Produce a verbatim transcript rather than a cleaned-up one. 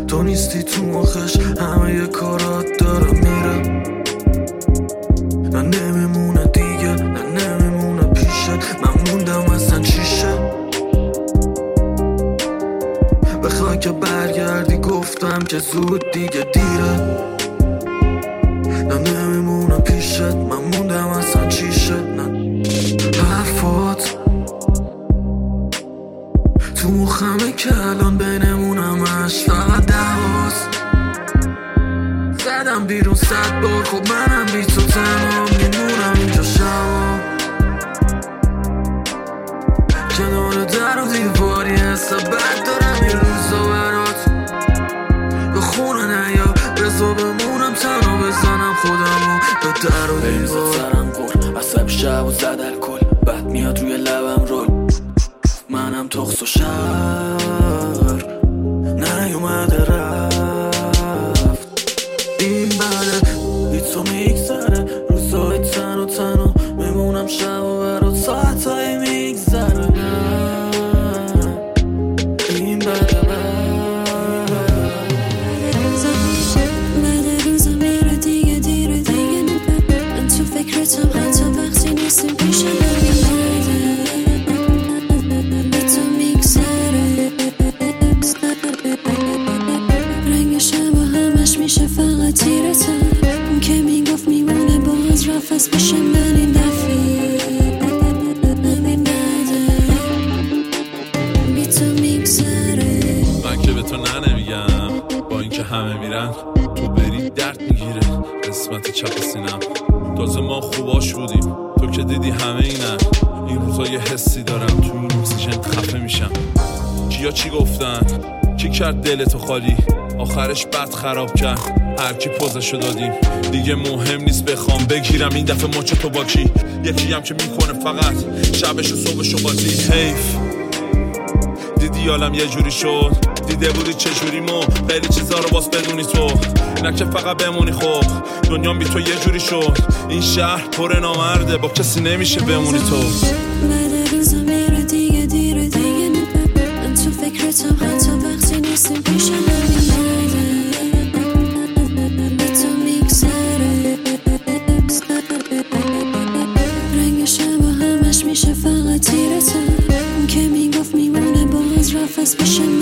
تو نیستی تو مخش، همه یه کارات داره میره. نه نمیمونه دیگه، نه نمیمونه پیشت، من موندم اصلا چیشه. بخوای که برگردی گفتم که زود دیگه دیره. نه نمیمونه پیشت، من موندم اصلا چیشه. نه حرفات تو مخمه که الان بینمونم اش فقط دواست. زدم بیرون صد بار، خب منم بی تو تنها میمونم اینجا شبا. کنار در و دیواری حسه بد دارم این روزا برات. به خونه نیا بزا بمونم تنها، بزنم خودمو به در و دیوار. سرم پر عصب شب و زد الکل، بد میاد روی لبم رول. منم تخص و شهر نیومده رفت. این بده بی تو میگذره، روزای تن و تنها میمونم شب و برات ساعتایی میگذره. این بده بده روزا میره دیگه دیره دیگه. من تو فکرتم حتی وقتی نیستیم پیش نمی میشه فقط تیرتم. اون که میگفت میمونه باز رفت میشه من این دفعه. همین بده بی تو میگذره. من که به تو نه نمیگم، با اینکه همه میرن تو بری درد میگیره قسمت چپ سینم. تازه ما خوباش بودیم، تو که دیدی همه اینن. این روزا یه حسی دارم تو این اکسیژن خفه میشم. کیا چی گفتن؟ کی کرد دلتو خالی؟ آخرش بد خراب کرد، هر کی پوزشو دادیم. دیگه مهم نیست بخوام بگیرم این دفعه مچ تو با کی. یکی هم که میکنه فقط شبش و صبحشو بازی. حیف دیدی عالم یه جوری شد، دیده بودی چه جوری مو خیلی چیزا رو باز بدونی تو. نه که فقط بمونی، خب دنیام بی تو یه جوری شد. این شهر پر نامرده، با کسی نمیشه بمونی تو. بده روزا میره دیگه دیره دیگه. من تو فکرتم حتی وقتی نیستیم پیش نمی میشه فقط تیرتم. اون که میگفت میمونه باز رفت میشه